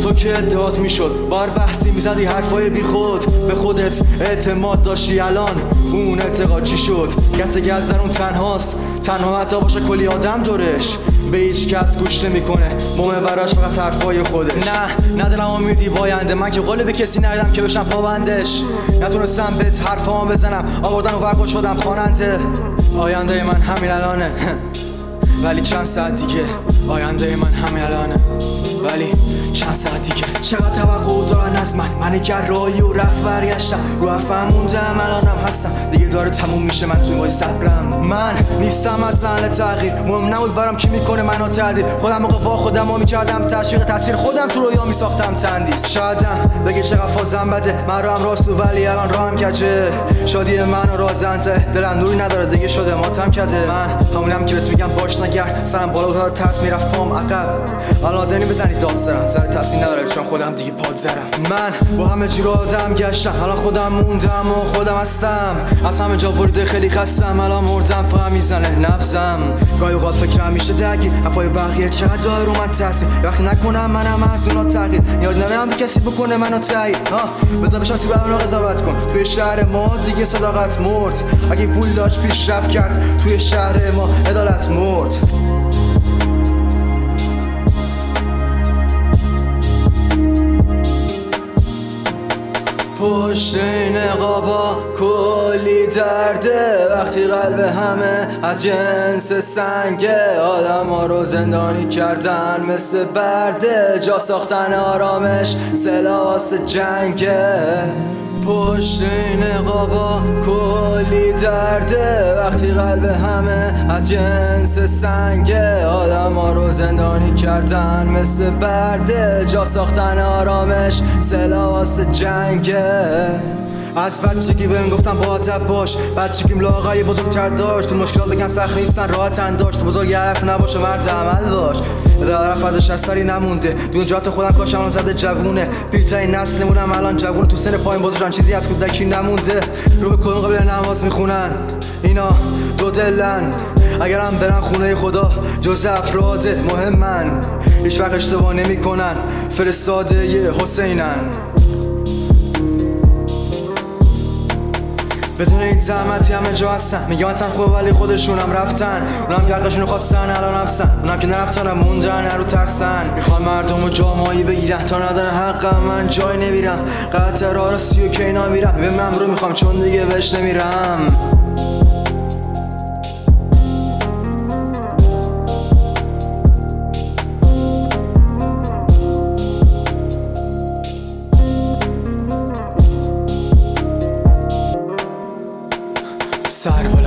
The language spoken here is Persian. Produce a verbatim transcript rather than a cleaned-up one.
تو که ادعات میشد بار بحثی میزدی حرفای بی خود، به خودت اعتماد داشتی الان اون اعتقاد چی شد؟ کسی که از درون تنهاست، تنها حتی باشه کلی آدم دورش، به هیچ کس گوش نمیکنه، مهمه براش فقط حرفای خوده. نه ندارم امیدی باینده، من که قول به کسی ندادم که بشم پابندش، نتونستم بهت حرفام بزنم، آوردن و ورقل شدم خواننده. آینده من همین الانه ولی چند ساعت دیگه، آینده من همین الانه ولی چند ساعت دیگه. چقدر توقع دارن از من، من گرایی و رفت برگشتم، رو حرفم موندم الانم هستم، دیگه داره تموم میشه من توی مای صبرم. من نیستم از اهل تغییر، مهم نبود برام کی میکنه منو تعدیل، خودم موقع با خودم ها میکردم تشویق تاثیر خودم تو رویا میساختم تندیس. شایدم بگه چقدر فازم بده، من راهم راستو ولی الان راهم کجه، شادی منو رازنده، دلم نوری نداره دیگه شده ماتم کده. من همونم که بهت میگم باش نگرد، سرم بالا و ترس میرفت پام عقب، الان لازم بزنی داد سرم، سر تاثیر نداره چون خودم دیگه پاد زرم. من با همه جور آدم گشتم، الان خودم موندم و خودم هستم، از همه جا برده خیلی خستم، الان مردم فقط میزنه نبزم. گاهی اوقات فکرم میشه درگیر، حرفای بقیه چقدر داره رو من تاثیر، وقتی نکنم منم از اونا تغییر، نیاز ندارم به کسی بکنه منو تایید. بذار بشناسی برام قضاوت کن، توی شهر ما دیگه صداقت مرد، اگه پول داشت پیشرفت کرد، توی شهر ما عدالت مرد. پشت این نقابا کلی درده، وقتی قلب همه از جنس سنگه، آدم ها رو زندانی کردن مثل برده، جا ساختن آرامش سلاح واسه جنگه. پشت این نقابا کلی درده، وقتی قلب همه از جنس سنگه، آدم ها رو زندانی کردن مثل برده، جا ساختن آرامش سلاح واسه جنگه. از بچگی بهم گفتم با ادب باش، بچگیم لاغری بزرگتر داشت، تو مشکلات بگن سخت نیستن راحت انداشت، تو بزرگ حرف نباشه مرد عمل باش، طرف ازش اثری نمونده، دون جات خودم کاشم الان زده جوونه، پیرترین نسلمونم الان جوونه، تو سن پایین بزرگان چیزی از کودکی نمونده، رو به کدوم قبل نماز میخونن اینا دو دلن، اگرم برن خونه خدا جز افراد مهمن، هیچ وقت اشتباه نمیکنن، فرستاده ی حسینن. بدون این زحمتی همه جا هستن، میگه من تنخواه ولی خودشونم رفتن، اونم که حقشونو خواستن الان حبسن، اونم که نرفتن موندن نرو ترسن، میخوان مردم و جامایی بگیرن، تا ندارن حقم من جای نمیرم، قطع راه راستی و کینا میرم، ببینم رو میخوام چون دیگه بهش نمیرم. سر